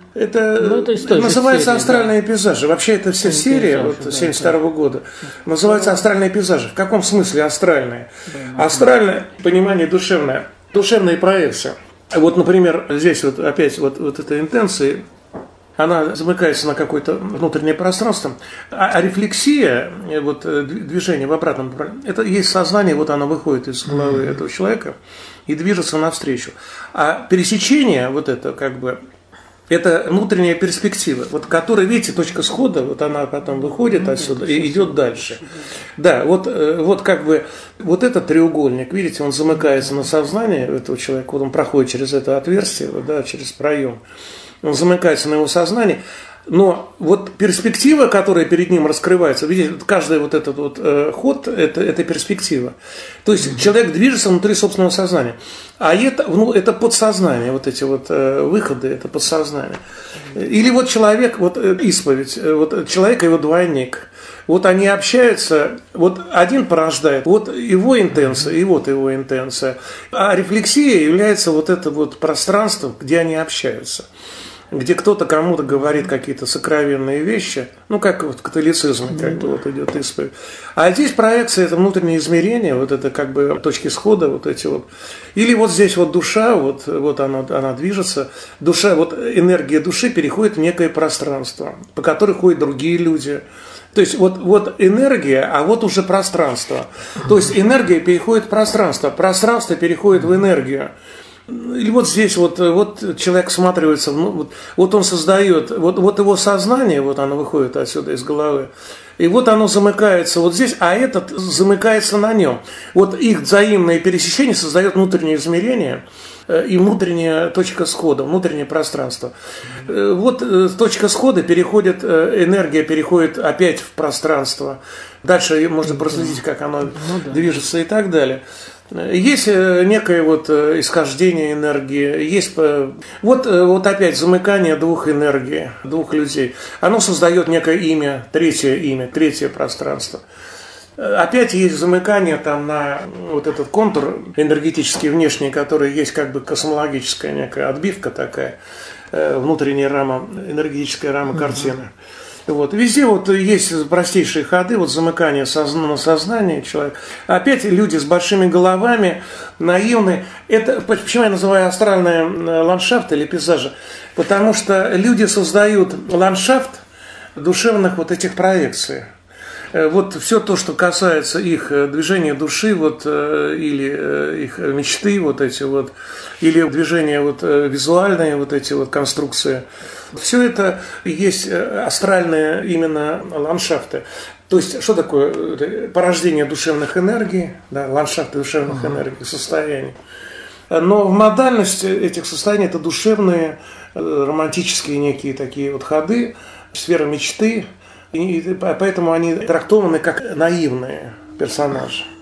Это называется «Астральные пейзажи». Вообще это все серия вот 1972 года. Называется «Астральные пейзажи». В каком смысле астральные? Астральное понимание душевное. Душевные проекции. Вот, например, здесь вот опять вот эта интенция, она замыкается на какое-то внутреннее пространство. А рефлексия, вот движение в обратном направлении, это есть сознание, вот оно выходит из головы этого человека и движется навстречу. А пересечение вот это как бы, это внутренняя перспектива, вот которая, видите, точка схода, вот она потом выходит отсюда и идет дальше. Да, вот как бы вот этот треугольник, видите, он замыкается на сознание этого человека, вот он проходит через это отверстие, вот, да, через проем, он замыкается на его сознании. Но вот перспектива, которая перед ним раскрывается, видите, каждый вот этот вот ход – это перспектива. То есть человек движется внутри собственного сознания. А это подсознание, вот эти вот выходы – это подсознание. Или вот человек, вот исповедь, вот человек и его двойник. Вот они общаются, вот один порождает, вот его интенция, и вот его интенция. А рефлексия является вот это вот пространство, где они общаются. Где кто-то кому-то говорит какие-то сокровенные вещи, ну, как вот католицизм, как бы вот идет исповедь. А здесь проекция – это внутреннее измерение, вот это как бы точки схода, вот эти вот. Или вот здесь вот душа, вот она движется, душа, вот энергия души переходит в некое пространство, по которому ходят другие люди. То есть вот энергия, а вот уже пространство. То есть энергия переходит в пространство переходит в энергию. Или вот здесь вот человек всматривается, вот он создает, вот его сознание, вот оно выходит отсюда из головы, и вот оно замыкается вот здесь, а этот замыкается на нем. Вот их взаимное пересечение создает внутреннее измерение и внутренняя точка схода, внутреннее пространство. Вот точка схода переходит, энергия переходит опять в пространство. Дальше можно проследить, как оно движется и так далее. Есть некое вот исхождение энергии, есть вот опять замыкание двух энергий, двух людей. Оно создает некое имя, третье пространство. Опять есть замыкание там на вот этот контур энергетический внешний, который есть как бы космологическая некая отбивка такая, внутренняя рама, энергетическая рама картины. Вот. Везде вот есть простейшие ходы, вот замыкание на сознание человека. Опять люди с большими головами, наивные. Это, почему я называю астральные ландшафты или пейзажи? Потому что люди создают ландшафт душевных вот этих проекций. Вот все то, что касается их движения души, вот, или их мечты, вот эти вот, или движения вот, визуальные, вот эти вот конструкции, все это есть астральные именно ландшафты. То есть, что такое порождение душевных энергий, да, ландшафты душевных энергий, состояний. Но в модальности этих состояний это душевные, романтические некие такие вот ходы, сфера мечты. И поэтому они трактованы как наивные персонажи.